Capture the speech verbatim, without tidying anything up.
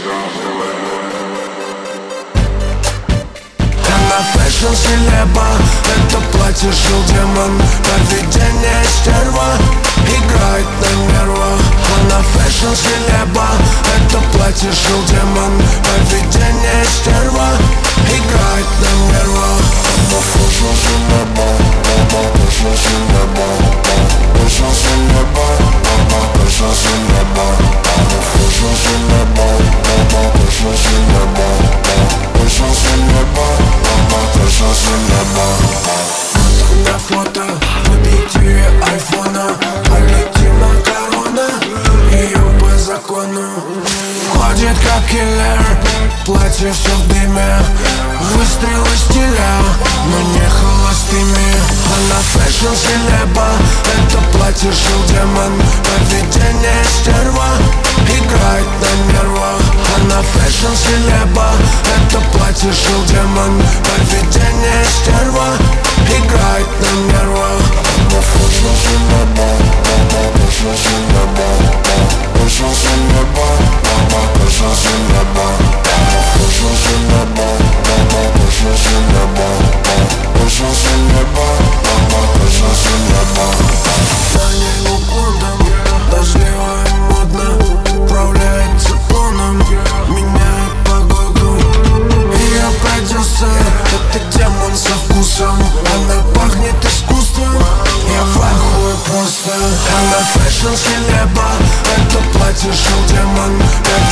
Она фэшн селеба, это платье шил демон. Поведение стерва, играет на нервах. Она фэшн селеба, это платье шил демон. Поведение стерва, играет на нервах. Она фэшн селеба, фэшн селеба, фэшн селеба, фэшн селеба, фэшн селеба, фэшн селеба, фэшн селеба, фэшн селеба. На фото в объективе айфона, объективная корона, ее по закону. Ходит как киллер, платье все в дыме, выстрелы стиля, но не холостыми. Она фэшн селеба, это платье шил демон. Поведение стерва, играет на нервах. Она фэшн селеба, это платье шил демон. Поведение стерва, играет на нервах. Она фэшн селеба, фэшн селеба, фэшн селеба, фэшн селеба, фэшн селеба, фэшн селеба, фэшн селеба, фэшн селеба. На ней уклоном, дождливо и модно, управляет циклоном, меняет погоду. Ее продюсер, это демон со вкусом. Она пахнет искусством, я в ахуе просто. Она фэшн селеба, это платье шил демон.